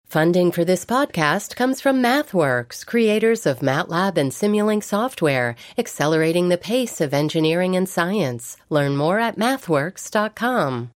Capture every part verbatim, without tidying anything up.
Funding for this podcast comes from MathWorks, creators of MATLAB and Simulink software, accelerating the pace of engineering and science. Learn more at mathworks dot com.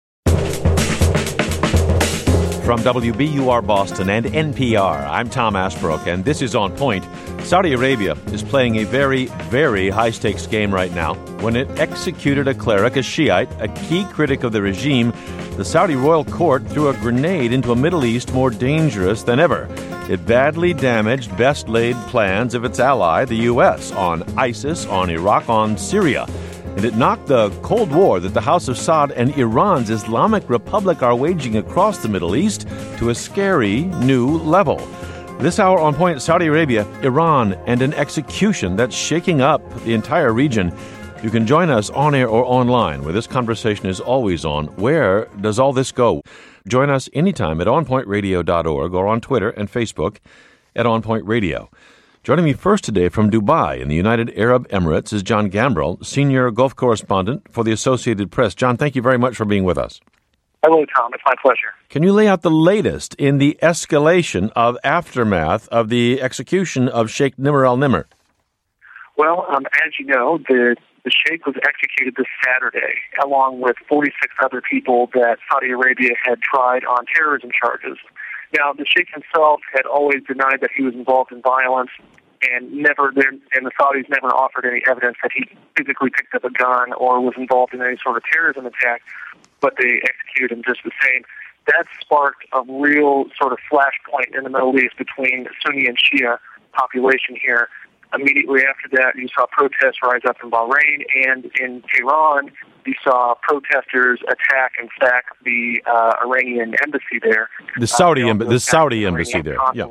From W B U R Boston and N P R, I'm Tom Asbrook, and this is On Point. Saudi Arabia is playing a very, very high-stakes game right now when it executed a cleric, a Shiite, a key critic of the regime. The Saudi royal court threw a grenade into a Middle East more dangerous than ever. It badly damaged best-laid plans of its ally, the U S, on ISIS, on Iraq, on Syria. And it knocked the Cold War that the House of Saud and Iran's Islamic Republic are waging across the Middle East to a scary new level. This hour on Point, Saudi Arabia, Iran, and an execution that's shaking up the entire region. You can join us on air or online, where this conversation is always on. Where does all this go? Join us anytime at on point radio dot org or on Twitter and Facebook at On Point Radio. Joining me first today from Dubai in the United Arab Emirates is John Gambrell, Senior Gulf Correspondent for the Associated Press. John, thank you very much for being with us. Hello, Tom. It's my pleasure. Can you lay out the latest in the escalation of aftermath of the execution of Sheikh Nimr al-Nimr? Well, um, as you know, the, the Sheikh was executed this Saturday, along with forty-six other people that Saudi Arabia had tried on terrorism charges. Now, the Sheikh himself had always denied that he was involved in violence, and never, and the Saudis never offered any evidence that he physically picked up a gun or was involved in any sort of terrorism attack, but they executed him just the same. That sparked a real sort of flashpoint in the Middle East between Sunni and Shia population here. Immediately after that, you saw protests rise up in Bahrain, and in Tehran, you saw protesters attack and sack the uh, Iranian embassy there. The Saudi, uh, emb- the Saudi embassy there. Yeah.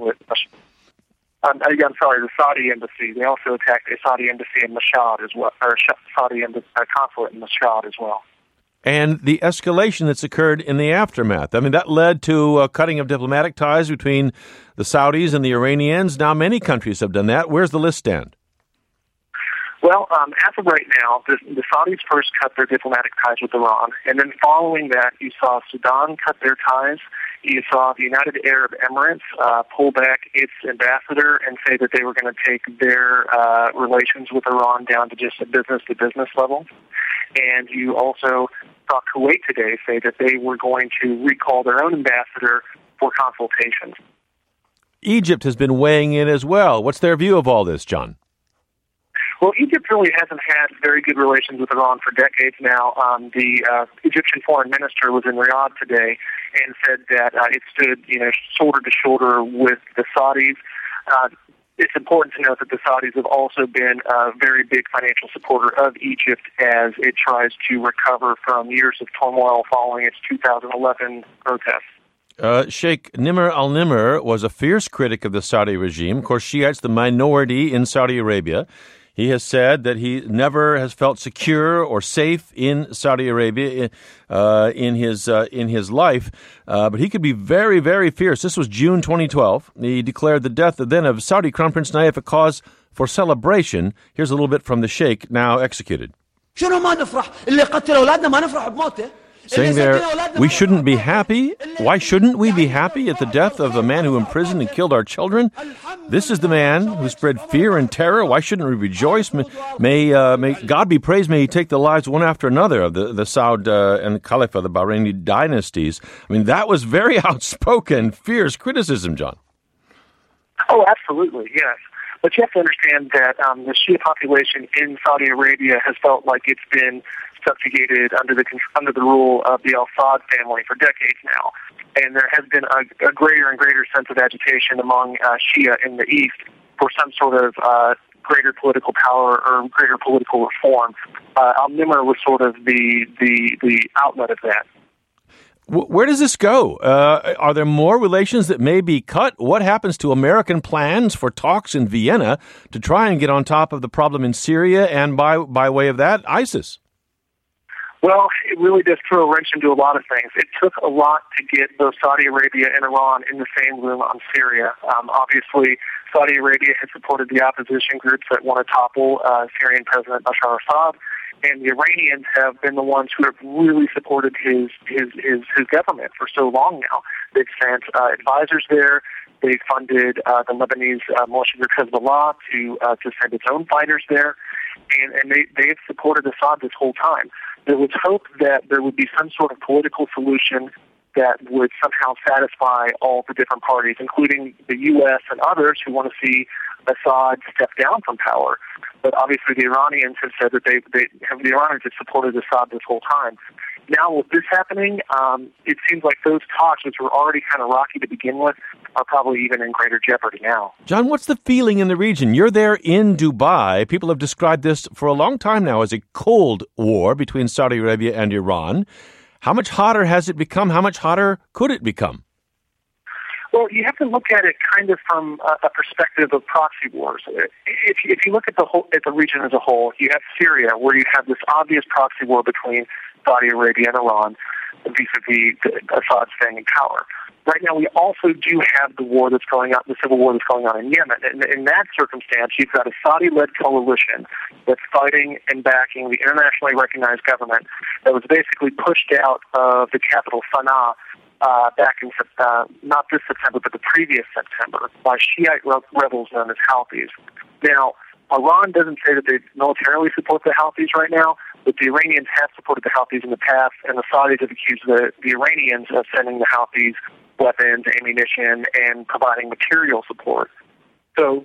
Um, I'm sorry, the Saudi embassy. They also attacked a Saudi embassy in Mashhad as well, or Saudi embassy, uh, consulate in Mashhad as well. And the escalation that's occurred in the aftermath. I mean, that led to a cutting of diplomatic ties between the Saudis and the Iranians. Now, many countries have done that. Where's the list stand? Well, um, as of right now, the, the Saudis first cut their diplomatic ties with Iran, and then following that, you saw Sudan cut their ties. You saw the United Arab Emirates uh, pull back its ambassador and say that they were going to take their uh, relations with Iran down to just a business-to-business level. And you also saw Kuwait today say that they were going to recall their own ambassador for consultations. Egypt has been weighing in as well. What's their view of all this, John? Well, Egypt really hasn't had very good relations with Iran for decades now. Um, the uh, Egyptian foreign minister was in Riyadh today and said that uh, it stood, you know, shoulder to shoulder with the Saudis. Uh, it's important to note that the Saudis have also been a very big financial supporter of Egypt as it tries to recover from years of turmoil following its two thousand eleven protests. Uh, Sheikh Nimr al-Nimr was a fierce critic of the Saudi regime. Of course, Shiites, the minority in Saudi Arabia. He has said that he never has felt secure or safe in Saudi Arabia uh, in his uh, in his life, uh, but he could be very, very fierce. This was June twenty twelve. He declared the death then of Saudi Crown Prince Nayef a cause for celebration. Here's a little bit from the Sheikh, now executed. Saying there, we shouldn't be happy. Why shouldn't we be happy at the death of a man who imprisoned and killed our children? This is the man who spread fear and terror. Why shouldn't we rejoice? May, may, uh, may God be praised. May he take the lives one after another of the, the Saud uh, and Khalifa, the Bahraini dynasties. I mean, that was very outspoken, fierce criticism, John. Oh, absolutely, yes. But you have to understand that um, the Shia population in Saudi Arabia has felt like it's been subjugated under the under the rule of the Al Saud family for decades now, and there has been a, a greater and greater sense of agitation among uh, Shia in the East for some sort of uh, greater political power or greater political reform. Uh, al-Nimr was sort of the the the outlet of that. Where does this go? Uh, are there more relations that may be cut? What happens to American plans for talks in Vienna to try and get on top of the problem in Syria and by by way of that, ISIS? Well, it really does throw a wrench into a lot of things. It took a lot to get both Saudi Arabia and Iran in the same room on Syria. Um, obviously, Saudi Arabia has supported the opposition groups that want to topple uh, Syrian President Bashar al-Assad, and the Iranians have been the ones who have really supported his his his, his government for so long now. They've sent uh, advisors there. They funded uh, the Lebanese uh, militia group Hezbollah to uh, to send its own fighters there, and, and they, they have supported Assad this whole time. There was hope that there would be some sort of political solution that would somehow satisfy all the different parties, including the U S and others who want to see Assad step down from power. But obviously the Iranians have said that they, they have, the Iranians have supported Assad this whole time. Now with this happening, um, it seems like those talks, which were already kind of rocky to begin with, are probably even in greater jeopardy now. John, what's the feeling in the region? You're there in Dubai. People have described this for a long time now as a cold war between Saudi Arabia and Iran. How much hotter has it become? How much hotter could it become? Well, you have to look at it kind of from a, a perspective of proxy wars. If you, if you look at the whole, at the region as a whole, you have Syria, where you have this obvious proxy war between Saudi Arabia and Iran, vis-a-vis Assad staying in power. Right now, we also do have the war that's going on, the civil war that's going on in Yemen. And in that circumstance, you've got a Saudi-led coalition that's fighting and backing the internationally recognized government that was basically pushed out of the capital, Sana'a, uh, back in, uh, not this September, but the previous September, by Shiite rebels known as Houthis. Now, Iran doesn't say that they militarily support the Houthis right now, but the Iranians have supported the Houthis in the past, and the Saudis have accused the, the Iranians of sending the Houthis weapons, ammunition, and providing material support. So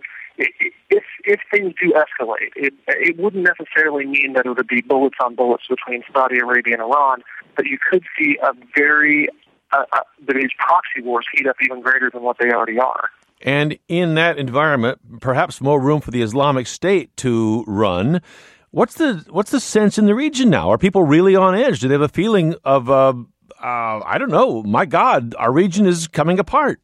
if if things do escalate, it it wouldn't necessarily mean that it would be bullets on bullets between Saudi Arabia and Iran, but you could see a very uh, uh, these proxy wars heat up even greater than what they already are. And in that environment, perhaps more room for the Islamic State to run. What's the what's the sense in the region now? Are people really on edge? Do they have a feeling of, uh, uh, I don't know, my God, our region is coming apart?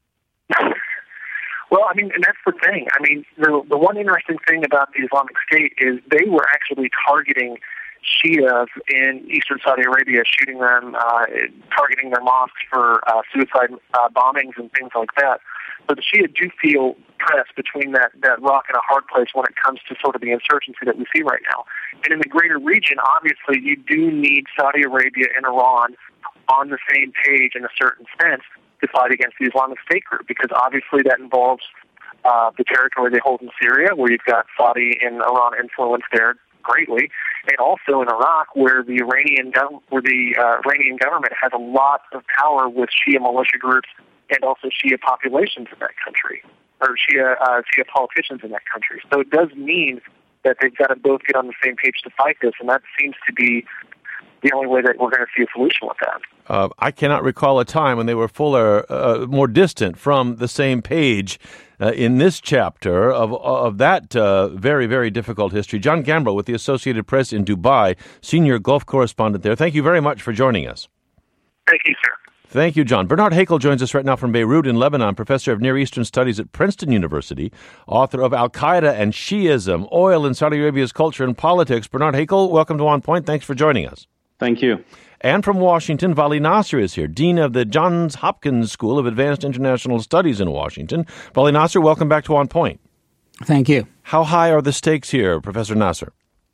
Well, I mean, and that's the thing. I mean, the, the one interesting thing about the Islamic State is they were actually targeting Shias in eastern Saudi Arabia, shooting them, uh, targeting their mosques for uh, suicide uh, bombings and things like that. So the Shia do feel pressed between that, that rock and a hard place when it comes to sort of the insurgency that we see right now. And in the greater region, obviously, you do need Saudi Arabia and Iran on the same page in a certain sense to fight against the Islamic State group, because obviously that involves uh, the territory they hold in Syria, where you've got Saudi and Iran influence there greatly, and also in Iraq, where the Iranian gov- where the uh, Iranian government has a lot of power with Shia militia groups and also Shia populations in that country, or Shia uh, Shia politicians in that country. So it does mean that they've got to both get on the same page to fight this, and that seems to be the only way that we're going to see a solution with that. Uh, I cannot recall a time when they were fuller, uh, more distant from the same page uh, in this chapter of of that uh, very, very difficult history. John Gambrell with the Associated Press in Dubai, senior Gulf correspondent there. Thank you very much for joining us. Thank you, sir. Thank you, John. Bernard Hakel joins us right now from Beirut in Lebanon, professor of Near Eastern Studies at Princeton University, author of Al-Qaeda and Shiism, Oil in Saudi Arabia's Culture and Politics. Bernard Hakel, welcome to On Point. Thanks for joining us. Thank you. And from Washington, Vali Nasser is here, Dean of the Johns Hopkins School of Advanced International Studies in Washington. Vali Nasser, welcome back to On Point. Thank you. How high are the stakes here, Professor Nasser?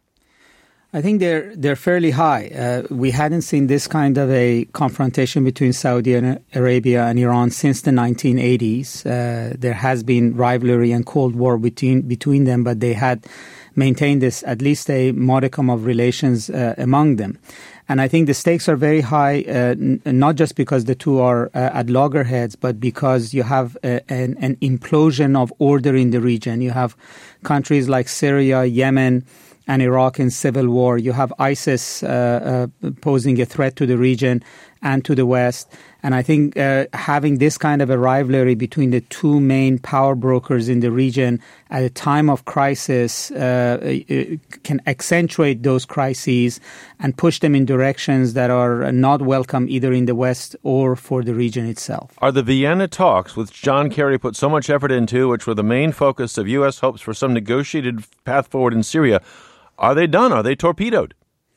I think they're they're fairly high. Uh, we hadn't seen this kind of a confrontation between Saudi Arabia and Iran since the nineteen eighties. Uh, there has been rivalry and Cold War between between them, but they had maintained this at least a modicum of relations uh, among them. And I think the stakes are very high, uh, n- not just because the two are uh, at loggerheads, but because you have a, an, an implosion of order in the region. You have countries like Syria, Yemen, and Iraq in civil war. You have ISIS uh, uh, posing a threat to the region and to the West. And I think uh, having this kind of a rivalry between the two main power brokers in the region at a time of crisis uh, can accentuate those crises and push them in directions that are not welcome either in the West or for the region itself. Are the Vienna talks, which John Kerry put so much effort into, which were the main focus of U S hopes for some negotiated path forward in Syria, are they done? Are they torpedoed?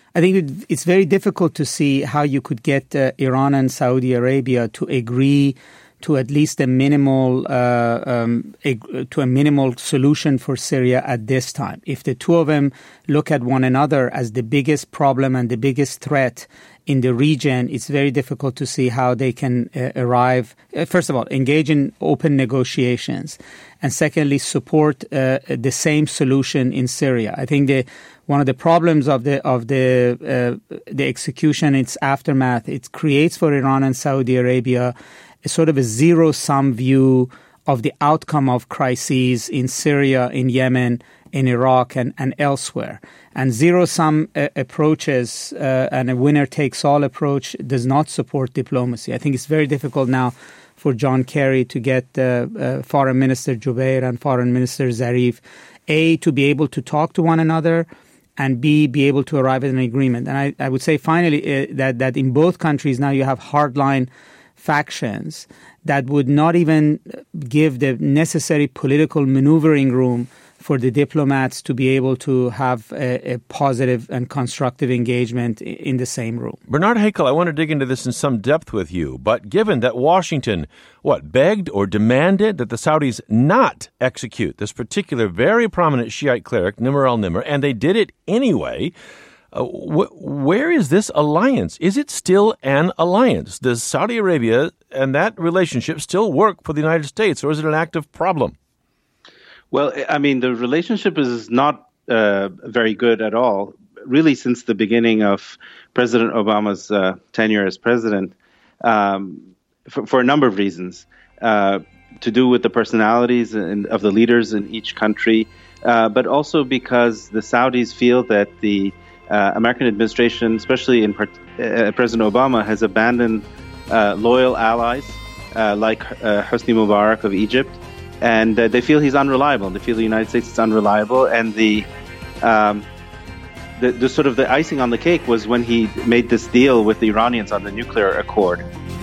I think it's very difficult to see how you could get uh, Iran and Saudi Arabia to agree to at least a minimal uh, um, a, to a minimal solution for Syria at this time. If the two of them look at one another as the biggest problem and the biggest threat in the region, it's very difficult to see how they can uh, arrive. Uh, first of all, engage in open negotiations, and secondly, support uh, the same solution in Syria. I think the one of the problems of the of the uh, the execution, its aftermath, it creates for Iran and Saudi Arabia a sort of a zero-sum view of the outcome of crises in Syria, in Yemen, in Iraq, and, and elsewhere. And zero-sum uh, approaches uh, and a winner-takes-all approach does not support diplomacy. I think it's very difficult now for John Kerry to get uh, uh, Foreign Minister Jubeir and Foreign Minister Zarif, A, to be able to talk to one another, and B, be able to arrive at an agreement. And I, I would say finally uh, that, that in both countries now you have hardline factions that would not even give the necessary political maneuvering room for the diplomats to be able to have a, a positive and constructive engagement in the same room. Bernard Haykel, I want to dig into this in some depth with you, but given that Washington, what, begged or demanded that the Saudis not execute this particular very prominent Shiite cleric, Nimr al-Nimr, and they did it anyway, Uh, wh- where is this alliance? Is it still an alliance? Does Saudi Arabia and that relationship still work for the United States, or is it an active problem? Well, I mean, the relationship is not uh, very good at all, really, since the beginning of President Obama's uh, tenure as president, um, for, for a number of reasons, uh, to do with the personalities in, of the leaders in each country, uh, but also because the Saudis feel that the Uh, American administration, especially in part, uh, President Obama, has abandoned uh, loyal allies uh, like uh, Hosni Mubarak of Egypt, and uh, they feel he's unreliable. They feel the United States is unreliable, and the, um, the the sort of the icing on the cake was when he made this deal with the Iranians on the nuclear accord.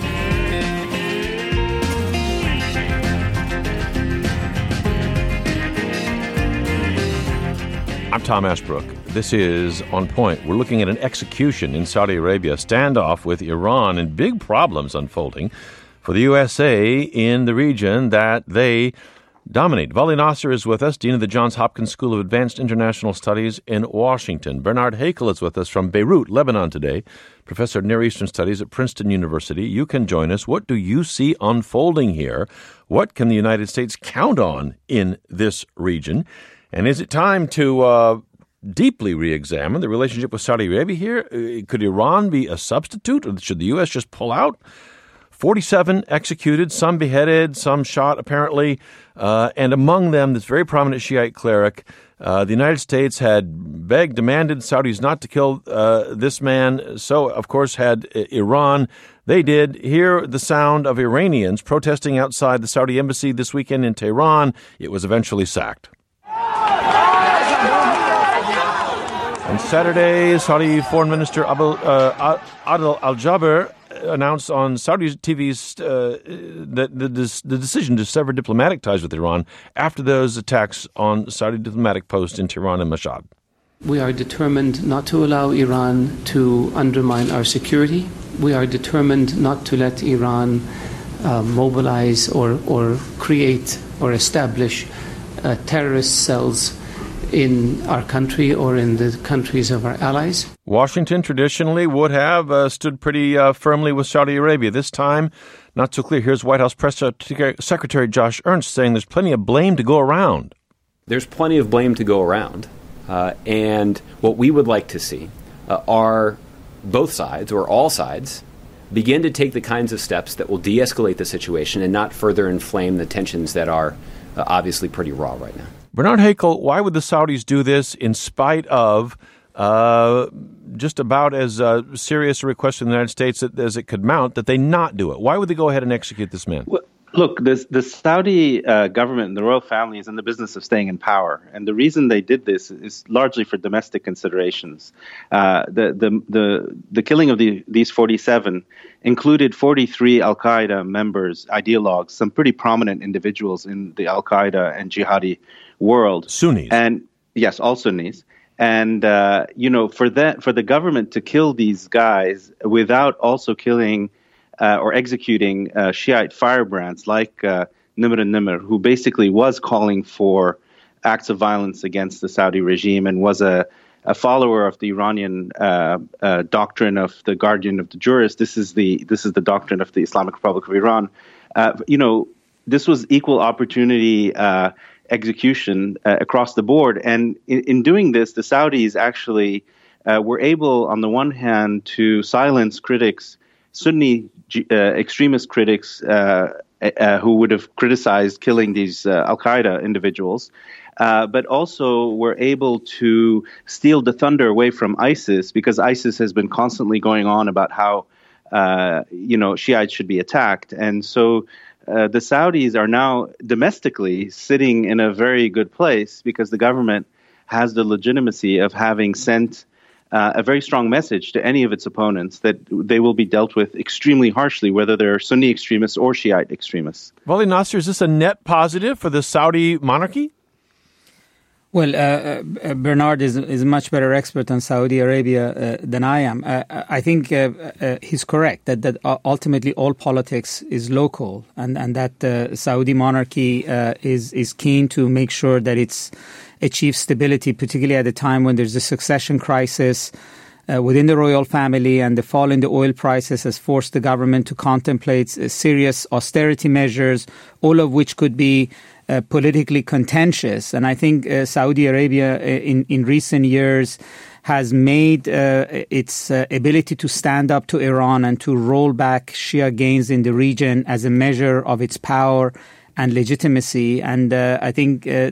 I'm Tom Ashbrook. This is On Point. We're looking at an execution in Saudi Arabia, standoff with Iran, and big problems unfolding for the U S A in the region that they dominate. Vali Nasser is with us, Dean of the Johns Hopkins School of Advanced International Studies in Washington. Bernard Haykel is with us from Beirut, Lebanon today, professor of Near Eastern Studies at Princeton University. You can join us. What do you see unfolding here? What can the United States count on in this region? And is it time to uh, deeply re-examine the relationship with Saudi Arabia here? Could Iran be a substitute, or should the U S just pull out? forty-seven executed, some beheaded, some shot apparently, uh, and among them this very prominent Shiite cleric. Uh, the United States had begged, demanded Saudis not to kill uh, this man, so of course had Iran. They did. Hear the sound of Iranians protesting outside the Saudi embassy this weekend in Tehran. It was eventually sacked. On Saturday, Saudi Foreign Minister Abu, uh, Adel Al-Jaber announced on Saudi T V's uh, that the, the decision to sever diplomatic ties with Iran after those attacks on Saudi diplomatic posts in Tehran and Mashhad. We are determined not to allow Iran to undermine our security. We are determined not to let Iran uh, mobilize or, or create or establish uh, terrorist cells in our country or in the countries of our allies. Washington traditionally would have uh, stood pretty uh, firmly with Saudi Arabia. This time, not so clear. Here's White House Press Secretary Josh Ernst saying there's plenty of blame to go around. There's plenty of blame to go around. Uh, and what we would like to see uh, are both sides, or all sides, begin to take the kinds of steps that will de-escalate the situation and not further inflame the tensions that are uh, obviously pretty raw right now. Bernard Haykel, why would the Saudis do this in spite of uh, just about as uh, serious a request from the United States as it could mount that they not do it? Why would they go ahead and execute this man? Well, look, this, the Saudi uh, government and the royal family is in the business of staying in power. And the reason they did this is largely for domestic considerations. Uh, the, the, the, the killing of the, these forty-seven included forty-three al-Qaeda members, ideologues, some pretty prominent individuals in the al-Qaeda and jihadi world. Sunnis. And yes, all Sunnis. And, uh, you know, for that, for the government to kill these guys without also killing uh, or executing uh, Shiite firebrands like uh, Nimr al-Nimr, who basically was calling for acts of violence against the Saudi regime and was a, a follower of the Iranian uh, uh, doctrine of the guardian of the jurist. This is the this is the doctrine of the Islamic Republic of Iran. Uh, you know, this was equal opportunity uh execution uh, across the board. And in, in doing this, the Saudis actually uh, were able, on the one hand, to silence critics, Sunni uh, extremist critics uh, uh, who would have criticized killing these uh, Al-Qaeda individuals, uh, but also were able to steal the thunder away from ISIS, because ISIS has been constantly going on about how, uh, you know, Shiites should be attacked. And so Uh, the Saudis are now domestically sitting in a very good place because the government has the legitimacy of having sent uh, a very strong message to any of its opponents that they will be dealt with extremely harshly, whether they're Sunni extremists or Shiite extremists. Wali Nasser, is this a net positive for the Saudi monarchy? Well, uh, uh, Bernard is is a much better expert on Saudi Arabia uh, than I am. Uh, I think uh, uh, he's correct that, that ultimately all politics is local, and and that the uh, Saudi monarchy uh, is is keen to make sure that it's achieves stability, particularly at a time when there's a succession crisis uh, within the royal family, and the fall in the oil prices has forced the government to contemplate uh, serious austerity measures, all of which could be Uh, politically contentious. And I think uh, Saudi Arabia uh, in, in recent years has made uh, its uh, ability to stand up to Iran and to roll back Shia gains in the region as a measure of its power and legitimacy. And uh, I think uh,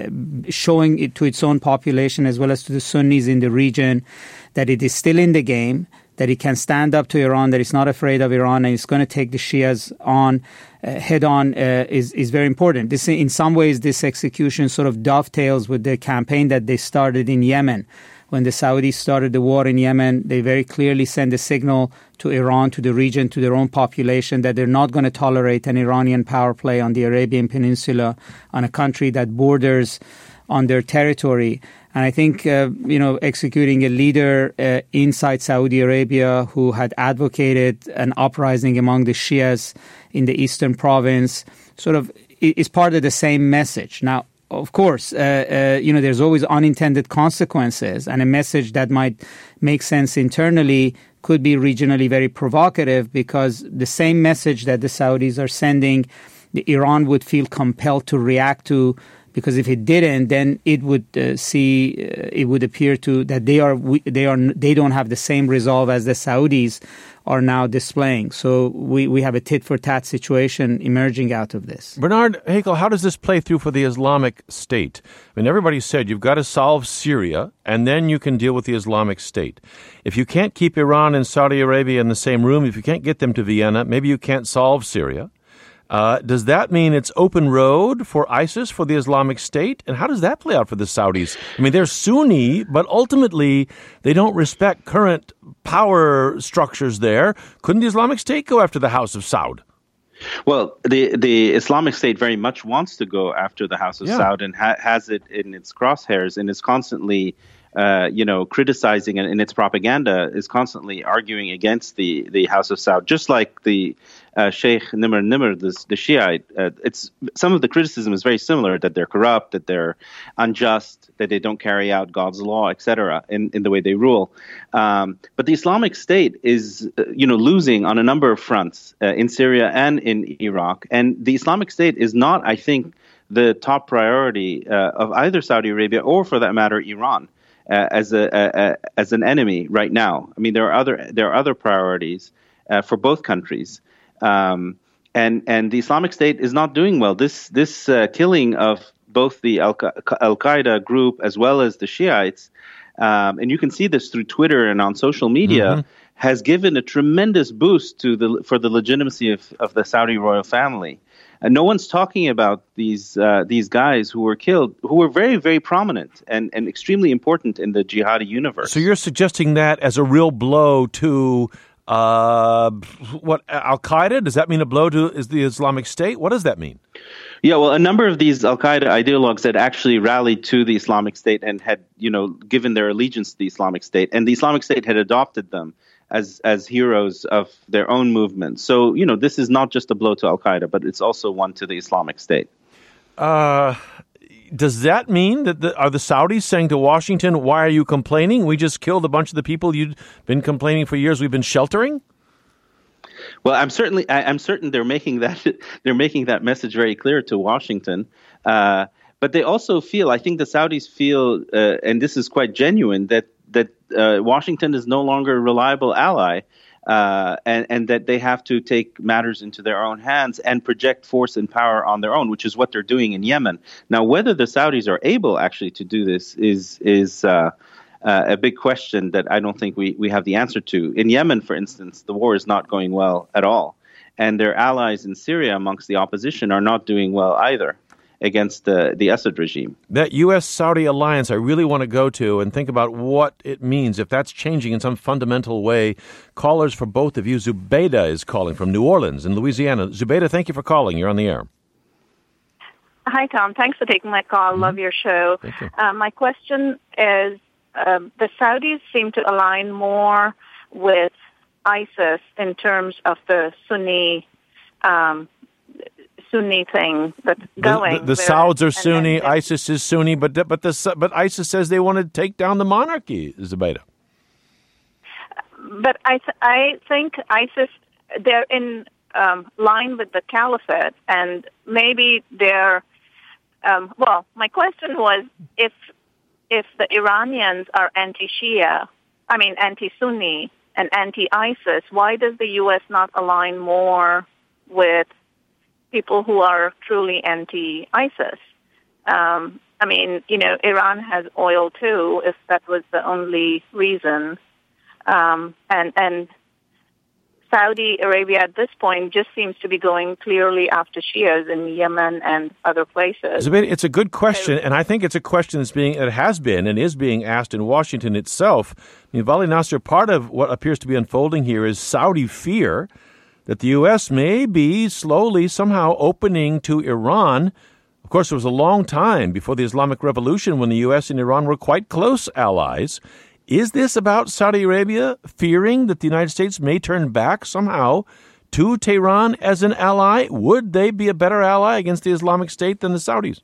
showing it to its own population as well as to the Sunnis in the region that it is still in the game, that it can stand up to Iran, that it's not afraid of Iran, and it's going to take the Shias on uh, head on uh, is, is very important. This, in some ways, this execution sort of dovetails with the campaign that they started in Yemen. When the Saudis started the war in Yemen, they very clearly sent a signal to Iran, to the region, to their own population, that they're not going to tolerate an Iranian power play on the Arabian Peninsula, on a country that borders on their territory. And I think, uh, you know, executing a leader uh, inside Saudi Arabia who had advocated an uprising among the Shias in the eastern province sort of is part of the same message. Now, of course, uh, uh, you know, there's always unintended consequences, and a message that might make sense internally could be regionally very provocative, because the same message that the Saudis are sending, the Iran would feel compelled to react to, because if it didn't, then it would uh, see, uh, it would appear to that they are they are they don't have the same resolve as the Saudis are now displaying. So we, we have a tit for tat situation emerging out of this. Bernard Haykel, how does this play through for the Islamic State? I mean, everybody said you've got to solve Syria, and then you can deal with the Islamic State. If you can't keep Iran and Saudi Arabia in the same room, if you can't get them to Vienna, maybe you can't solve Syria. Uh, does that mean it's open road for ISIS, for the Islamic State? And how does that play out for the Saudis? I mean, they're Sunni, but ultimately they don't respect current power structures there. Couldn't the Islamic State go after the House of Saud? Well, the the Islamic State very much wants to go after the House of yeah. Saud and ha- has it in its crosshairs, and is constantly Uh, you know, criticizing and in its propaganda is constantly arguing against the, the House of Saud, just like the uh, Sheikh Nimr al-Nimr, the, the Shiite. Uh, it's some of the criticism is very similar, that they're corrupt, that they're unjust, that they don't carry out God's law, et cetera, in, in the way they rule. Um, but the Islamic State is, uh, you know, losing on a number of fronts uh, in Syria and in Iraq. And the Islamic State is not, I think, the top priority uh, of either Saudi Arabia or, for that matter, Iran. Uh, as a, a, a as an enemy right now. I mean, there are other there are other priorities uh, for both countries, um, and and the Islamic State is not doing well. This this uh, killing of both the Al Qaeda group as well as the Shiites, um, and you can see this through Twitter and on social media, mm-hmm. has given a tremendous boost to the for the legitimacy of, of the Saudi royal family. And no one's talking about these uh, these guys who were killed, who were very, very prominent and, and extremely important in the jihadi universe. So you're suggesting that as a real blow to Uh, what, Al-Qaeda? Does that mean a blow to is the Islamic State? What does that mean? Yeah, well, a number of these Al-Qaeda ideologues had actually rallied to the Islamic State and had, you know, given their allegiance to the Islamic State, and the Islamic State had adopted them as as heroes of their own movement. So, you know, this is not just a blow to Al-Qaeda, but it's also one to the Islamic State. Uh, does that mean that the, are the Saudis saying to Washington, why are you complaining? We just killed a bunch of the people you've been complaining for years we've been sheltering? Well, I'm certainly I, I'm certain they're making that they're making that message very clear to Washington. Uh, but they also feel, I think the Saudis feel, uh, and this is quite genuine, that that uh, Washington is no longer a reliable ally, uh, and, and that they have to take matters into their own hands and project force and power on their own, which is what they're doing in Yemen. Now, whether the Saudis are able actually to do this is is uh, uh, a big question that I don't think we, we have the answer to. In Yemen, for instance, the war is not going well at all, and their allies in Syria amongst the opposition are not doing well either against the, the Assad regime. That U S-Saudi alliance I really want to go to and think about what it means, if that's changing in some fundamental way. Callers for both of you. Zubaydah is calling from New Orleans in Louisiana. Zubaydah, thank you for calling. You're on the air. Hi, Tom. Thanks for taking my call. Mm-hmm. Love your show. Thank you. Uh, my question is, um, the Saudis seem to align more with ISIS in terms of the Sunni um Sunni thing that's going. The, the, the Sauds are Sunni, ISIS is Sunni, but but the but ISIS says they want to take down the monarchy, Zubaydah. But I th- I think ISIS, they're in um, line with the caliphate, and maybe they're um, well. My question was if if the Iranians are anti-Shia, I mean anti-Sunni and anti-ISIS, why does the U S not align more with people who are truly anti-ISIS? Um, I mean, you know, Iran has oil too, if that was the only reason. Um, and, and Saudi Arabia at this point just seems to be going clearly after Shias in Yemen and other places. It's a good question, and I think it's a question that's being, it has been and is being asked in Washington itself. I mean, Vali Nasser, part of what appears to be unfolding here is Saudi fear that the U S may be slowly somehow opening to Iran. Of course, it was a long time before the Islamic Revolution when the U S and Iran were quite close allies. Is this about Saudi Arabia fearing that the United States may turn back somehow to Tehran as an ally? Would they be a better ally against the Islamic State than the Saudis?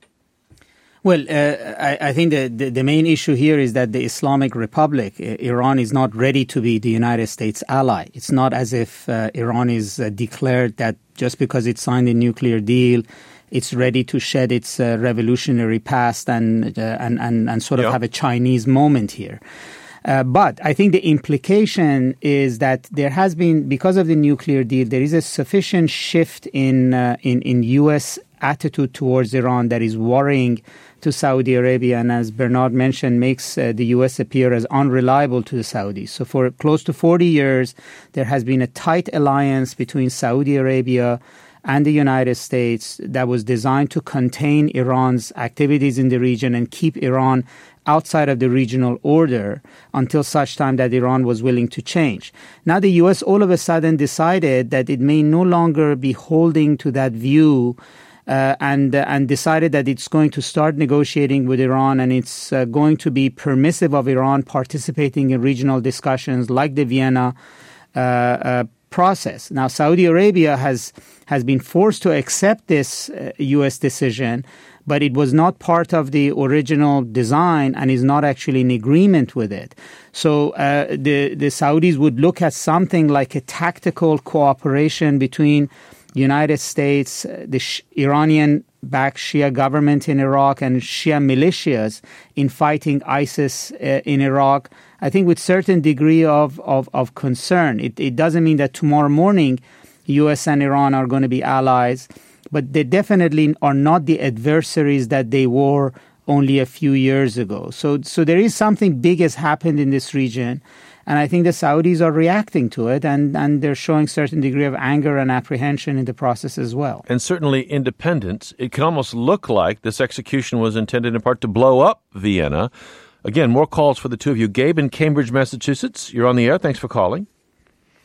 Well, uh, I, I think the, the, the main issue here is that the Islamic Republic, uh, Iran, is not ready to be the United States ally. It's not as if uh, Iran is uh, declared that just because it signed a nuclear deal, it's ready to shed its uh, revolutionary past and, uh, and, and, and sort of yeah. have a Chinese moment here. Uh, but I think the implication is that there has been, because of the nuclear deal, there is a sufficient shift in uh, in, in U S attitude towards Iran that is worrying to Saudi Arabia, and as Bernard mentioned, makes uh, the U S appear as unreliable to the Saudis. So for close to forty years, there has been a tight alliance between Saudi Arabia and the United States that was designed to contain Iran's activities in the region and keep Iran outside of the regional order until such time that Iran was willing to change. Now the U S all of a sudden decided that it may no longer be holding to that view uh, and uh, and decided that it's going to start negotiating with Iran, and it's uh, going to be permissive of Iran participating in regional discussions like the Vienna uh, uh, process. Now Saudi Arabia has has been forced to accept this uh, U S decision, but it was not part of the original design and is not actually in agreement with it. So uh, the, the Saudis would look at something like a tactical cooperation between the United States, the Sh- Iranian-backed Shia government in Iraq, and Shia militias in fighting ISIS uh, in Iraq, I think with certain degree of, of, of concern. It, it doesn't mean that tomorrow morning U S and Iran are going to be allies, but they definitely are not the adversaries that they were only a few years ago. So so there is something big has happened in this region, and I think the Saudis are reacting to it, and, and they're showing certain degree of anger and apprehension in the process as well. And certainly independence. It can almost look like this execution was intended in part to blow up Vienna. Again, more calls for the two of you. Gabe in Cambridge, Massachusetts. You're on the air. Thanks for calling.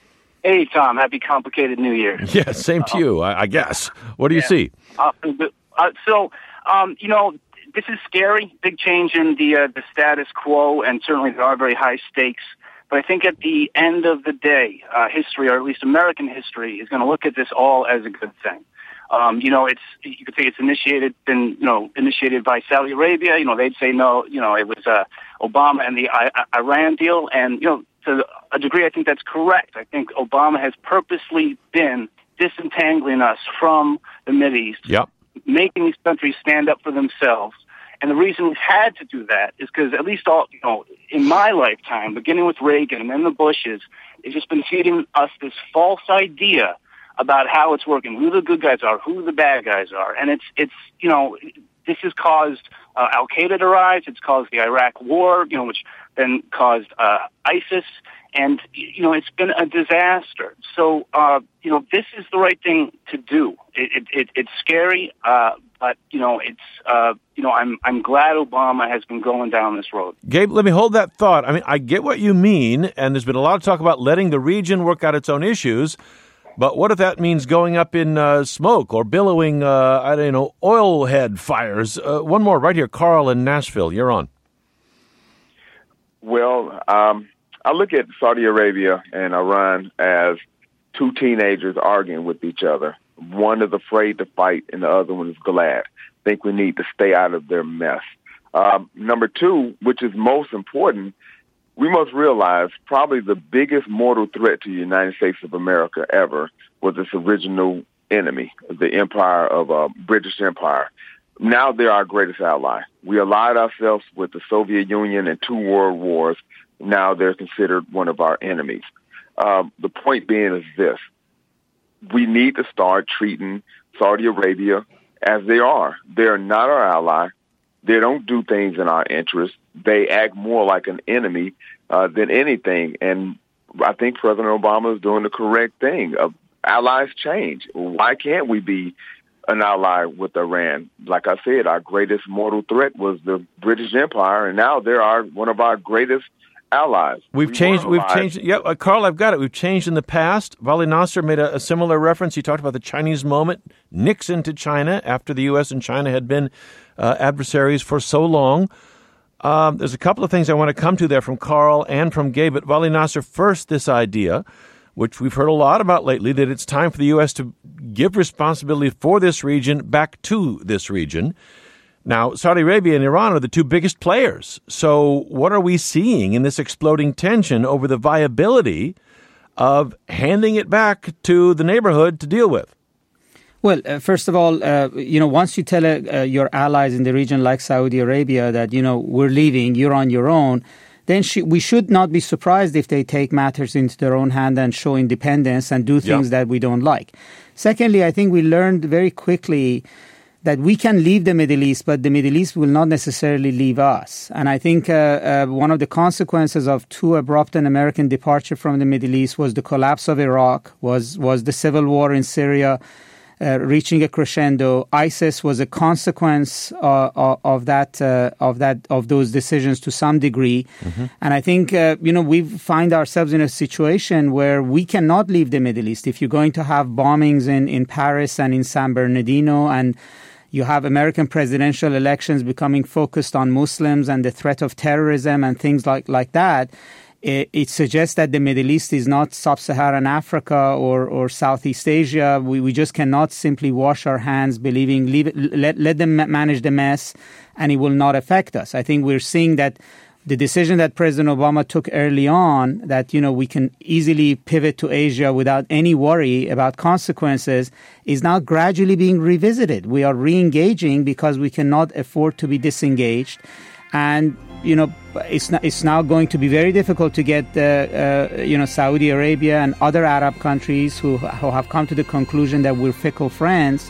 Hey, Tom. Happy complicated New Year. Yeah, same to you, I, I guess. What do you yeah. see? Uh, uh, so, um, you know, this is scary. Big change in the uh, the status quo, and certainly there are very high stakes. But I think at the end of the day, uh, history, or at least American history, is going to look at this all as a good thing. Um, you know, it's you could say it's initiated, been you know initiated by Saudi Arabia. You know, they'd say no. You know, it was uh, Obama and the I- I- Iran deal, and you know, to a degree, I think that's correct. I think Obama has purposely been disentangling us from the Mideast, yep. making these countries stand up for themselves. And the reason we've had to do that is because at least all, you know, in my lifetime, beginning with Reagan and then the Bushes, they've just been feeding us this false idea about how it's working, who the good guys are, who the bad guys are. And it's, it's you know, this has caused uh, Al-Qaeda to rise. It's caused the Iraq War, you know, which then caused uh, ISIS. And, you know, it's been a disaster. So, uh, you know, this is the right thing to do. It, it, it, it's scary, uh, but, you know, it's, uh, you know, I'm I'm glad Obama has been going down this road. Gabe, let me hold that thought. I mean, I get what you mean, and there's been a lot of talk about letting the region work out its own issues. But what if that means going up in uh, smoke or billowing, uh, I don't know, oil head fires? Uh, one more right here, Carl in Nashville. You're on. Well, um, I look at Saudi Arabia and Iran as two teenagers arguing with each other. One is afraid to fight, and the other one is glad. I think we need to stay out of their mess. Um, number two, which is most important, we must realize probably the biggest mortal threat to the United States of America ever was its original enemy, the empire of uh, British Empire. Now they're our greatest ally. We allied ourselves with the Soviet Union in two world wars. Now they're considered one of our enemies. Um, the point being is this. We need to start treating Saudi Arabia as they are. They're not our ally. They don't do things in our interest. They act more like an enemy uh, than anything. And I think President Obama is doing the correct thing. Uh, allies change. Why can't we be an ally with Iran? Like I said, our greatest mortal threat was the British Empire, and now they are one of our greatest allies. We've we changed. We've changed. Yeah, uh, Carl, I've got it. We've changed in the past. Vali Nasser made a, a similar reference. He talked about the Chinese moment, Nixon to China after the U S and China had been uh, adversaries for so long. Um, there's a couple of things I want to come to there from Carl and from Gabe. But Vali Nasser, first, this idea, which we've heard a lot about lately, that it's time for the U S to give responsibility for this region back to this region. Now, Saudi Arabia and Iran are the two biggest players. So what are we seeing in this exploding tension over the viability of handing it back to the neighborhood to deal with? Well, uh, first of all, uh, you know, once you tell uh, your allies in the region like Saudi Arabia that, you know, we're leaving, you're on your own, then sh- we should not be surprised if they take matters into their own hand and show independence and do things yeah. that we don't like. Secondly, I think we learned very quickly that we can leave the Middle East, but the Middle East will not necessarily leave us. And I think uh, uh, one of the consequences of too abrupt an American departure from the Middle East was the collapse of Iraq, was was the civil war in Syria uh, reaching a crescendo. ISIS was a consequence uh, of, of that uh, of that of those decisions to some degree. Mm-hmm. And I think uh, you know we find ourselves in a situation where we cannot leave the Middle East. If you're going to have bombings in, in Paris and in San Bernardino, and you have American presidential elections becoming focused on Muslims and the threat of terrorism and things like, like that, it, it suggests that the Middle East is not sub-Saharan Africa or, or Southeast Asia. We, we just cannot simply wash our hands believing, leave it, let, let them manage the mess and it will not affect us. I think we're seeing that the decision that President Obama took early on, that, you know, we can easily pivot to Asia without any worry about consequences, is now gradually being revisited. We are re-engaging because we cannot afford to be disengaged. And, you know, it's, not, it's now going to be very difficult to get, uh, uh, you know, Saudi Arabia and other Arab countries who, who have come to the conclusion that we're fickle friends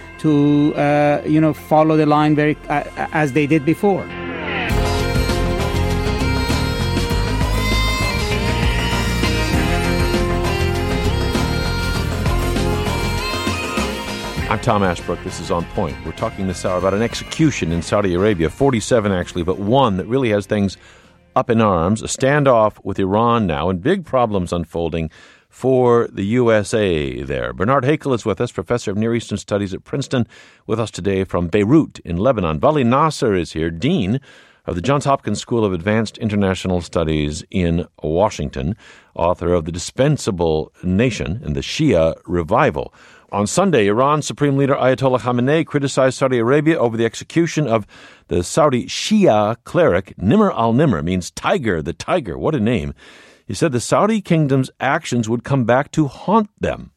to, uh, you know, follow the line very uh, as they did before. I'm Tom Ashbrook. This is On Point. We're talking this hour about an execution in Saudi Arabia, forty-seven actually, but one that really has things up in arms, a standoff with Iran now, and big problems unfolding for the U S A there. Bernard Hakel is with us, professor of Near Eastern Studies at Princeton, with us today from Beirut in Lebanon. Vali Nasser is here, dean of the Johns Hopkins School of Advanced International Studies in Washington, author of The Dispensable Nation and the Shia Revival. On Sunday, Iran's Supreme Leader Ayatollah Khamenei criticized Saudi Arabia over the execution of the Saudi Shia cleric Nimr al-Nimr, means tiger, the tiger. What a name. He said the Saudi kingdom's actions would come back to haunt them.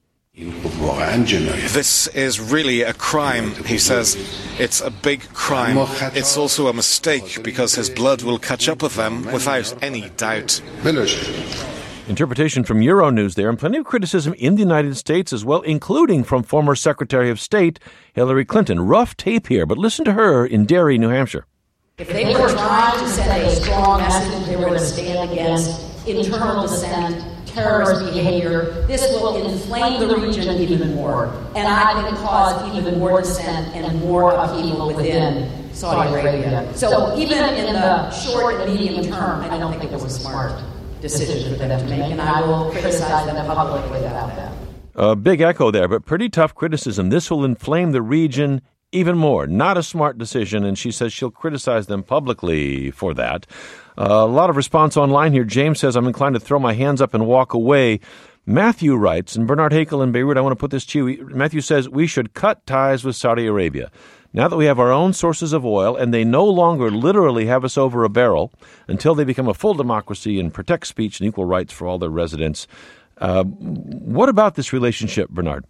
This is really a crime, he says. It's a big crime. It's also a mistake because his blood will catch up with them without any doubt. Interpretation from Euronews there, and plenty of criticism in the United States as well, including from former Secretary of State Hillary Clinton. Rough tape here, but listen to her in Derry, New Hampshire. If they were trying to send a strong message, they were going to stand against internal dissent, terrorist behavior. This will inflame the region even more, and I think cause even more dissent and more upheaval within Saudi Arabia. So even in the short and medium term, I don't think it was a smart decision for them to make, and I will criticize them publicly about that. A big echo there, but pretty tough criticism. This will inflame the region even more. Not a smart decision, and she says she'll criticize them publicly for that. Uh, a lot of response online here. James says, I'm inclined to throw my hands up and walk away. Matthew writes, and Bernard Hakel in Beirut, I want to put this to you. Matthew says, we should cut ties with Saudi Arabia. Now that we have our own sources of oil and they no longer literally have us over a barrel until they become a full democracy and protect speech and equal rights for all their residents. Uh, what about this relationship, Bernard?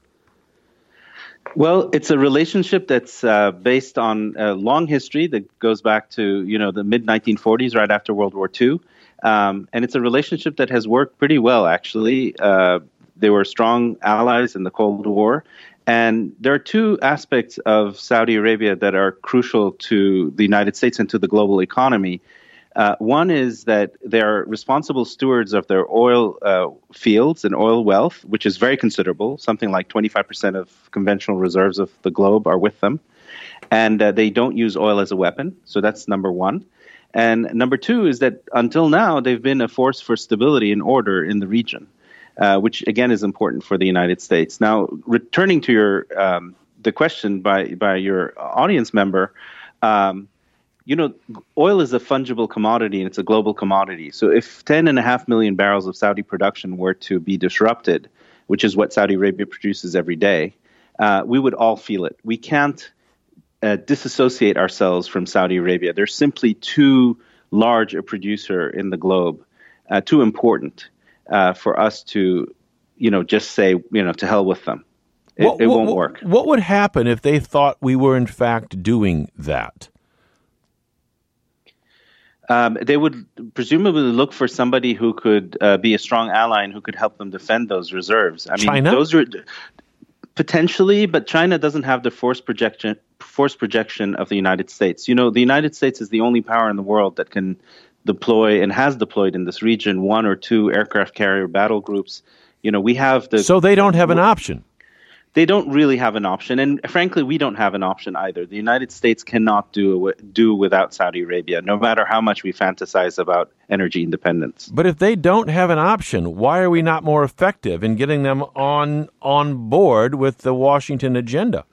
Well, it's a relationship that's uh, based on a long history that goes back to, you know, the mid nineteen forties, right after World War Two. Um, and it's a relationship that has worked pretty well, actually. Uh, they were strong allies in the Cold War. And there are two aspects of Saudi Arabia that are crucial to the United States and to the global economy. Uh, one is that they're responsible stewards of their oil uh, fields and oil wealth, which is very considerable. Something like twenty-five percent of conventional reserves of the globe are with them. And uh, they don't use oil as a weapon. So that's number one. And number two is that until now, they've been a force for stability and order in the region, uh, which, again, is important for the United States. Now, returning to your um, the question by, by your audience member, um, you know, oil is a fungible commodity and it's a global commodity. So if ten and a half million barrels of Saudi production were to be disrupted, which is what Saudi Arabia produces every day, uh, we would all feel it. We can't uh, disassociate ourselves from Saudi Arabia. They're simply too large a producer in the globe, uh, too important uh, for us to, you know, just say, you know, to hell with them. It, what, it won't what, work. What would happen if they thought we were in fact doing that? Um, they would presumably look for somebody who could uh, be a strong ally and who could help them defend those reserves. I mean, China? Those are potentially, but China doesn't have the force projection force projection of the United States. You know, the United States is the only power in the world that can deploy and has deployed in this region one or two aircraft carrier battle groups. You know, we have the so they don't have an option. They don't really have an option, and frankly, we don't have an option either. The United States cannot do do without Saudi Arabia, no matter how much we fantasize about energy independence. But if they don't have an option, why are we not more effective in getting them on on board with the Washington agenda?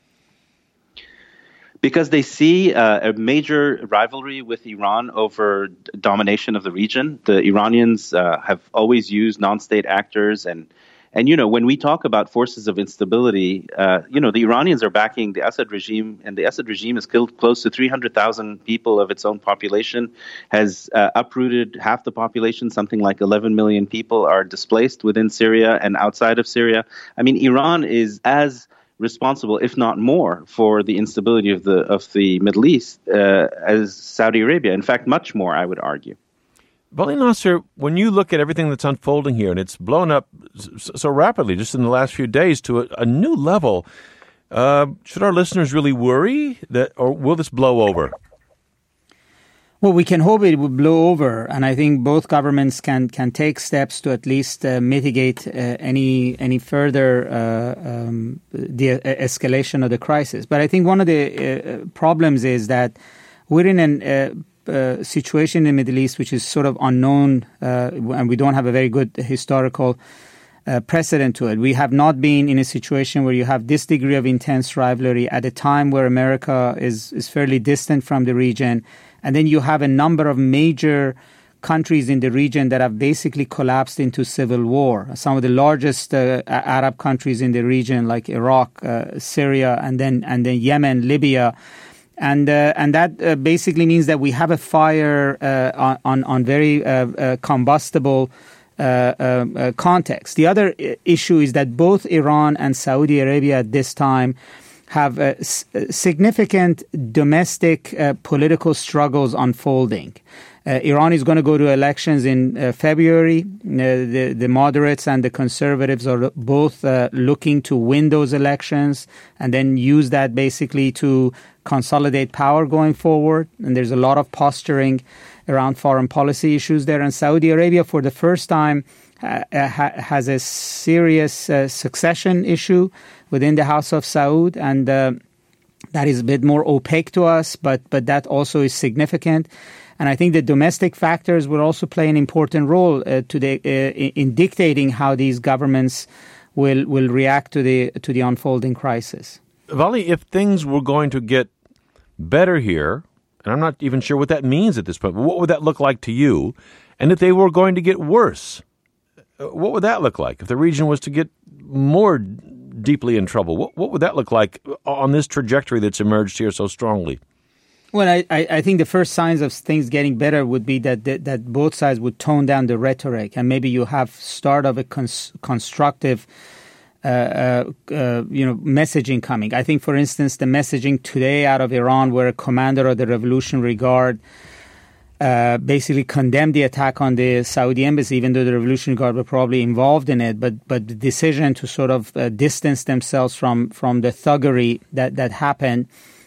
Because they see uh, a major rivalry with Iran over d- domination of the region. The Iranians uh, have always used non-state actors and And, you know, when we talk about forces of instability, uh, you know, the Iranians are backing the Assad regime, and the Assad regime has killed close to three hundred thousand people of its own population, has uh, uprooted half the population, something like eleven million people are displaced within Syria and outside of Syria. I mean, Iran is as responsible, if not more, for the instability of the of the Middle East uh, as Saudi Arabia. In fact, much more, I would argue. Vali Nasser, when you look at everything that's unfolding here, and it's blown up so rapidly just in the last few days to a, a new level, uh, should our listeners really worry that, or will this blow over? Well, we can hope it will blow over, and I think both governments can can take steps to at least uh, mitigate uh, any any further uh, um, the escalation of the crisis. But I think one of the uh, problems is that we're in an uh, uh, situation in the Middle East which is sort of unknown, uh, and we don't have a very good historical uh, precedent to it. We have not been in a situation where you have this degree of intense rivalry at a time where America is, is fairly distant from the region. And then you have a number of major countries in the region that have basically collapsed into civil war. Some of the largest uh, Arab countries in the region, like Iraq, uh, Syria, and then and then Yemen, Libya, and uh, and that uh, basically means that we have a fire uh, on on very uh, uh, combustible uh, uh, uh, context. The other issue is that both Iran and Saudi Arabia at this time have uh, s- significant domestic uh, political struggles unfolding. Uh, Iran is going to go to elections in uh, February. Uh, the, the moderates and the conservatives are both uh, looking to win those elections and then use that basically to consolidate power going forward. And there's a lot of posturing around foreign policy issues there. And Saudi Arabia, for the first time, uh, ha- has a serious uh, succession issue within the House of Saud. And uh, that is a bit more opaque to us, but but that also is significant. And I think the domestic factors will also play an important role uh, to the, uh, in dictating how these governments will will react to the to the unfolding crisis. Vali, if things were going to get better here, and I'm not even sure what that means at this point, but what would that look like to you? And if they were going to get worse, what would that look like? If the region was to get more deeply in trouble, what, what would that look like on this trajectory that's emerged here so strongly? Well, I, I think the first signs of things getting better would be that that, that both sides would tone down the rhetoric, and maybe you have start of a cons- constructive, uh, uh, uh, you know, messaging coming. I think, for instance, the messaging today out of Iran, where a commander of the Revolutionary Guard uh, basically condemned the attack on the Saudi embassy, even though the Revolutionary Guard were probably involved in it. But but the decision to sort of uh, distance themselves from from the thuggery that that happened.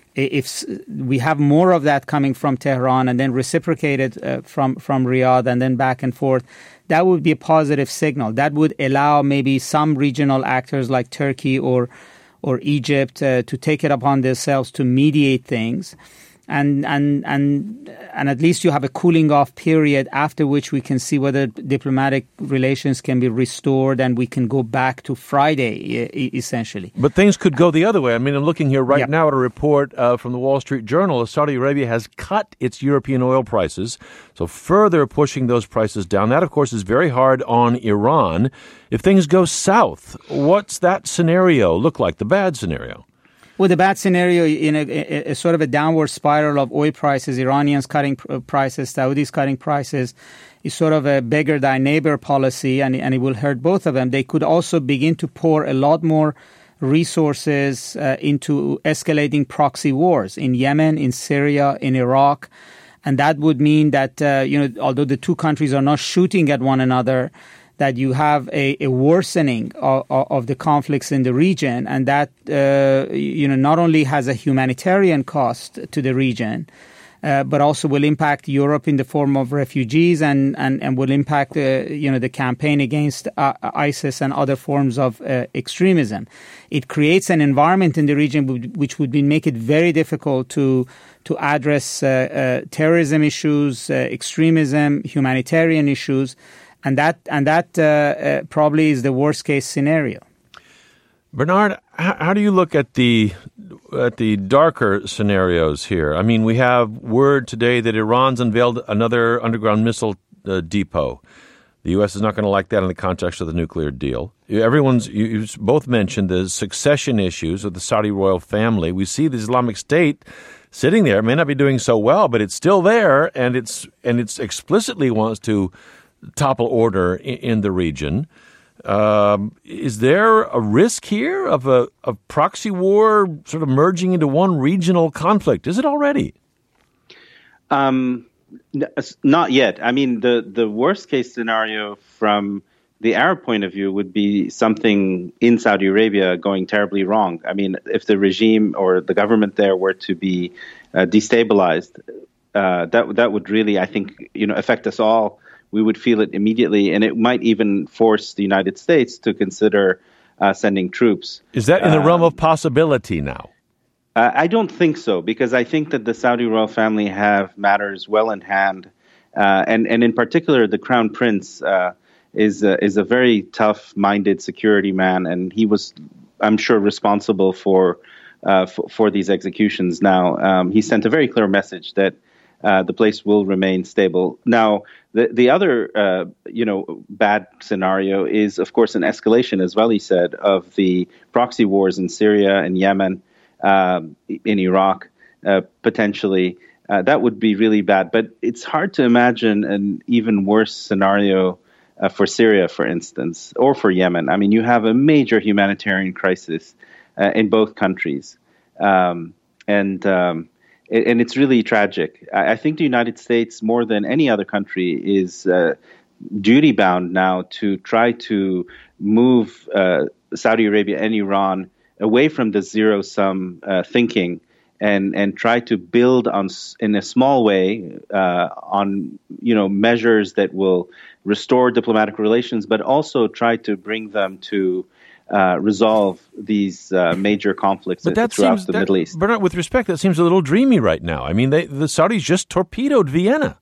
If we have more of that coming from Tehran and then reciprocated uh, from, from Riyadh and then back and forth, that would be a positive signal. That would allow maybe some regional actors like Turkey or or Egypt uh, to take it upon themselves to mediate things. And and and and at least you have a cooling off period after which we can see whether diplomatic relations can be restored and we can go back to Friday, essentially. But things could go the other way. I mean, I'm looking here right yep. now at a report uh, from the Wall Street Journal. Saudi Arabia has cut its European oil prices, so further pushing those prices down. That, of course, is very hard on Iran. If things go south, what's that scenario look like, the bad scenario? Well, the bad scenario in a, a, a sort of a downward spiral of oil prices, Iranians cutting prices, Saudis cutting prices, is sort of a beggar thy neighbor policy, and, and it will hurt both of them. They could also begin to pour a lot more resources uh, into escalating proxy wars in Yemen, in Syria, in Iraq. And that would mean that, uh, you know, although the two countries are not shooting at one another, that you have a, a worsening of, of the conflicts in the region, and that uh, you know not only has a humanitarian cost to the region, uh, but also will impact Europe in the form of refugees, and and, and will impact uh, you know the campaign against uh, ISIS and other forms of uh, extremism. It creates an environment in the region which would be, make it very difficult to to address uh, uh, terrorism issues, uh, extremism, humanitarian issues. And that and that uh, uh, probably is the worst case scenario. Bernard, how, how do you look at the at the darker scenarios here? I mean, we have word today that Iran's unveiled another underground missile uh, depot. The U S is not going to like that in the context of the nuclear deal. Everyone's you, you both mentioned the succession issues of the Saudi royal family. We see the Islamic State sitting there. It may not be doing so well, but it's still there, and it's and it's explicitly wants to topple order in, in the region. Um, is there a risk here of a of proxy war sort of merging into one regional conflict? Is it already? Um, not yet. I mean, the, the worst case scenario from the Arab point of view would be something in Saudi Arabia going terribly wrong. I mean, if the regime or the government there were to be uh, destabilized, uh, that that would really, I think, you know, affect us all. We would feel it immediately, and it might even force the United States to consider uh, sending troops. Is that in the um, realm of possibility now? Uh, I don't think so, because I think that the Saudi royal family have matters well in hand, uh, and, and in particular, the Crown Prince uh, is a, is a very tough-minded security man, and he was, I'm sure, responsible for uh, for, for these executions. Now, um, he sent a very clear message that uh, the place will remain stable. Now, the the other uh, you know bad scenario is, of course, an escalation, as Vali said, of the proxy wars in Syria and Yemen, um, in Iraq, uh, potentially. Uh, that would be really bad. But it's hard to imagine an even worse scenario uh, for Syria, for instance, or for Yemen. I mean, you have a major humanitarian crisis uh, in both countries. Um, and um, and it's really tragic. I, I think the United States, more than any other country, is uh, duty-bound now to try to move uh, Saudi Arabia and Iran away from the zero-sum uh, thinking and and try to build on in a small way uh, on you know measures that will restore diplomatic relations, but also try to bring them to uh, resolve these uh, major conflicts but that throughout seems, the that, Middle East. Bernard, with respect, that seems a little dreamy right now. I mean, they, the Saudis just torpedoed Vienna.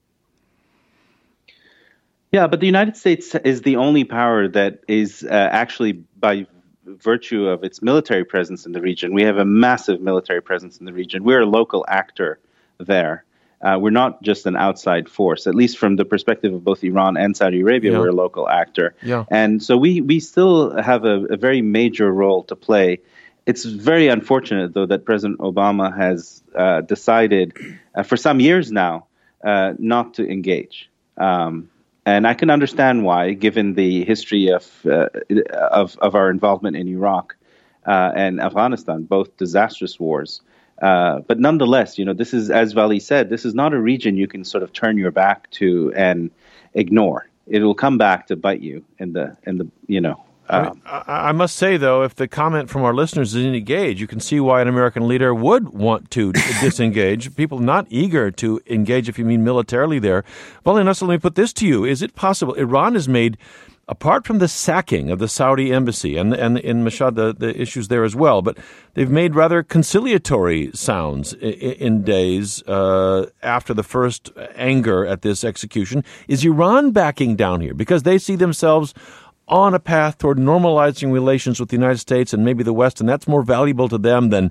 Yeah, but the United States is the only power that is uh, actually, by virtue of its military presence in the region, we have a massive military presence in the region. We're a local actor there. Uh, we're not just an outside force, at least from the perspective of both Iran and Saudi Arabia, yeah. We're a local actor. Yeah. And so we, we still have a, a very major role to play. It's very unfortunate, though, that President Obama has uh, decided uh, for some years now uh, not to engage. Um, And I can understand why, given the history of uh, of, of our involvement in Iraq uh, and Afghanistan, both disastrous wars. Uh, but nonetheless, you know, this is, as Vali said, this is not a region you can sort of turn your back to and ignore. It will come back to bite you in the in the you know. Um, I, mean, I, I must say, though, if the comment from our listeners is engage, you can see why an American leader would want to disengage. People not eager to engage, if you mean militarily there. Vali Nasser, let me put this to you. Is it possible Iran has made, apart from the sacking of the Saudi embassy and, and in Mashhad, the, the issues there as well, but they've made rather conciliatory sounds in, in days uh, after the first anger at this execution. Is Iran backing down here? Because they see themselves on a path toward normalizing relations with the United States and maybe the West, and that's more valuable to them than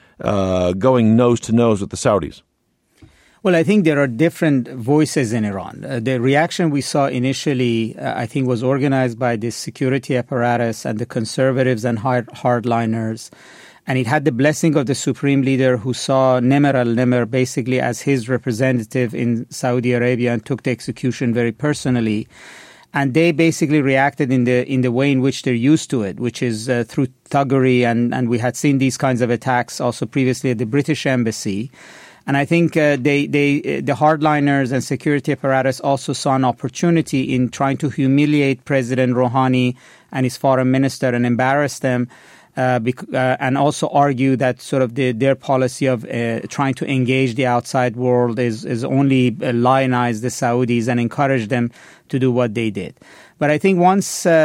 uh, going nose-to-nose with the Saudis? Well, I think there are different voices in Iran. Uh, the reaction we saw initially, uh, I think, was organized by the security apparatus and the conservatives and hard- hardliners. And it had the blessing of the supreme leader, who saw Nimr al-Nimr basically as his representative in Saudi Arabia and took the execution very personally. And they basically reacted in the in the way in which they're used to it, which is uh, through thuggery. And, and we had seen these kinds of attacks also previously at the British embassy. And I think uh, they, they, the hardliners and security apparatus also saw an opportunity in trying to humiliate President Rouhani and his foreign minister and embarrass them. Uh, bec- uh, and also argue that sort of the, their policy of uh, trying to engage the outside world is, is only uh, lionize the Saudis and encourage them to do what they did. But I think once uh,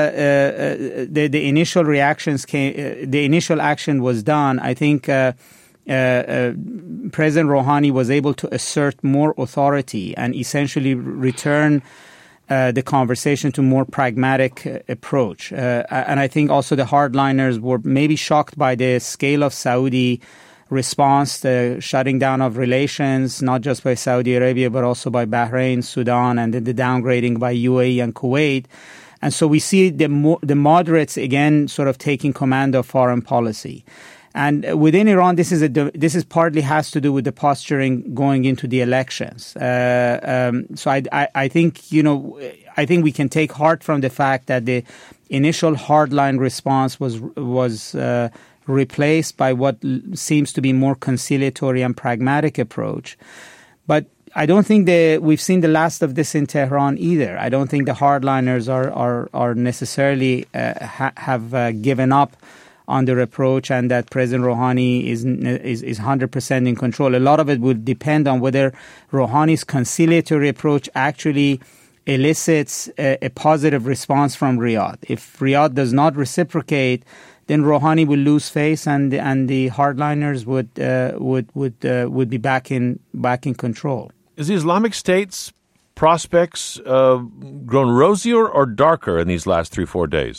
uh, the, the initial reactions came, uh, the initial action was done, I think uh, uh, uh, President Rouhani was able to assert more authority and essentially return Uh, the conversation to more pragmatic uh, approach. Uh, and I think also the hardliners were maybe shocked by the scale of Saudi response, the shutting down of relations, not just by Saudi Arabia, but also by Bahrain, Sudan, and then the downgrading by U A E and Kuwait. And so we see the, mo- the moderates again sort of taking command of foreign policy. And within Iran, this is a this is partly has to do with the posturing going into the elections. Uh, um, so I, I I think you know I think we can take heart from the fact that the initial hardline response was was uh, replaced by what seems to be more conciliatory and pragmatic approach. But I don't think that we've seen the last of this in Tehran either. I don't think the hardliners are are are necessarily uh, ha- have uh, given up on their approach, and that President Rouhani is is is one hundred percent in control. A lot of it would depend on whether Rouhani's conciliatory approach actually elicits a, a positive response from Riyadh. If Riyadh does not reciprocate, then Rouhani will lose face, and and the hardliners would uh, would would uh, would be back in back in control. Is the Islamic State's prospects uh, grown rosier or darker in these last three, four days?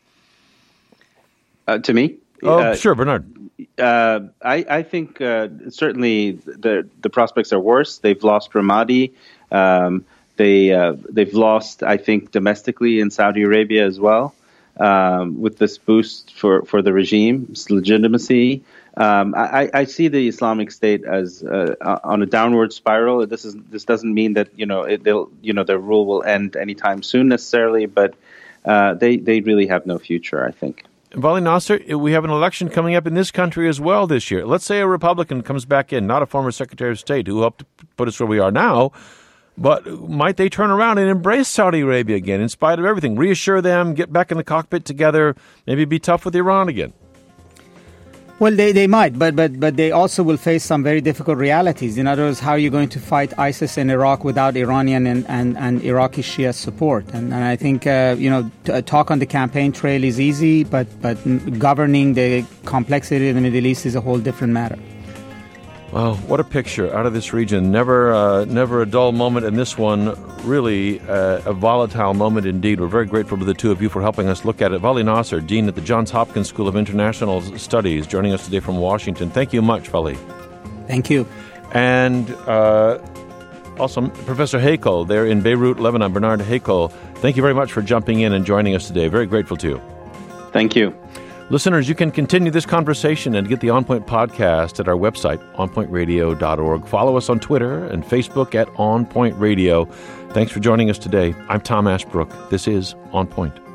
Uh, to me? Oh, uh, sure, Bernard. Uh, I, I think uh, certainly the the prospects are worse. They've lost Ramadi. Um, they uh, they've lost, I think, domestically in Saudi Arabia as well. Um, with this boost for, for the regime's legitimacy, um, I, I see the Islamic State as uh, on a downward spiral. This is this doesn't mean that you know it, they'll you know their rule will end anytime soon necessarily, but uh, they they really have no future, I think. Vali Nasser, we have an election coming up in this country as well this year. Let's say a Republican comes back in, not a former Secretary of State who helped put us where we are now, but might they turn around and embrace Saudi Arabia again in spite of everything? Reassure them, get back in the cockpit together, maybe be tough with Iran again? Well, they, they might, but, but but they also will face some very difficult realities. In other words, how are you going to fight ISIS in Iraq without Iranian and, and, and Iraqi Shia support? And, and I think, uh, you know, t- talk on the campaign trail is easy, but, but governing the complexity of the Middle East is a whole different matter. Wow, what a picture out of this region. Never uh, never a dull moment, and this one really uh, a volatile moment indeed. We're very grateful to the two of you for helping us look at it. Vali Nasser, Dean at the Johns Hopkins School of International Studies, joining us today from Washington. Thank you much, Vali. Thank you. And uh, also Professor Hakel there in Beirut, Lebanon, Bernard Hakel. Thank you very much for jumping in and joining us today. Very grateful to you. Thank you. Listeners, you can continue this conversation and get the On Point podcast at our website, on point radio dot org. Follow us on Twitter and Facebook at On Point Radio. Thanks for joining us today. I'm Tom Ashbrook. This is On Point.